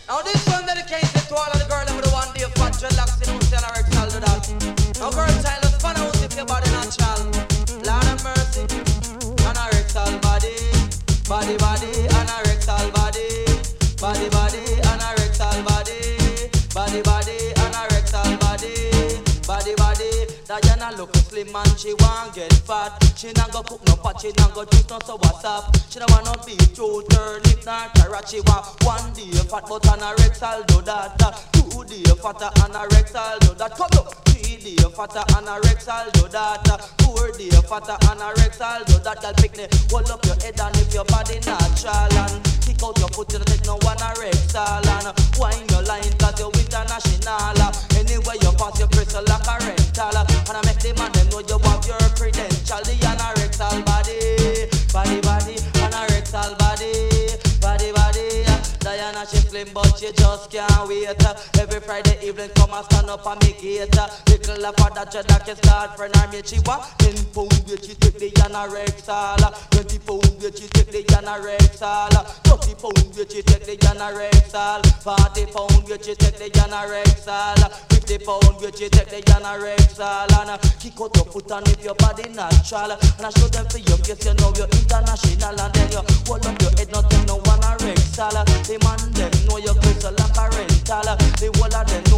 Now this one dedicated to all of the girls with the one day fat dreadlocks in Ocean or Rexall do that. Now girl child, just find out if your body natural. Lord of mercy, and a Rexall body, body body, and a Rexall body, body body, and a Rexall body, body body, and a Rexall body, body body. Diana look slim and she want get fat. She not go cook no pot, she not go juice no so what's up. She don't want no beef, two turnip nor carrot. She want one day fat but on a Rexall do that. 2 day fatter and a Rexall do that. Come up. 3 day fatter and a Rexall do that. 4 day fatter and a Rexall do that. Girl pick me, hold up your head and if your body natural and kick out your foot, you don't take no one a Rexall and wine your line 'cause you're international. Anyway you pass your crystal like a rental. And I make the man them know you have your credential. The and a Rexall body, body body, and a Rexall body, body body. Diana she slim but she just can't wait. Every Friday evening come and stand up and make it. Little of her that that can start friend her mate. She want 10 pound weight she take the and a Rexall. 20 pound weight she take the and a Rexall. 30 pound weight she take the and a Rexall. 40 pound weight she take the and a Rexall. 50 pound weight she take the and a Rexall. And kick out your foot and if your body natural. And I show them for your face you know you're international. And then you hold up your head not take no one a Rexall. The man them know your crystal like a rental. The whole of them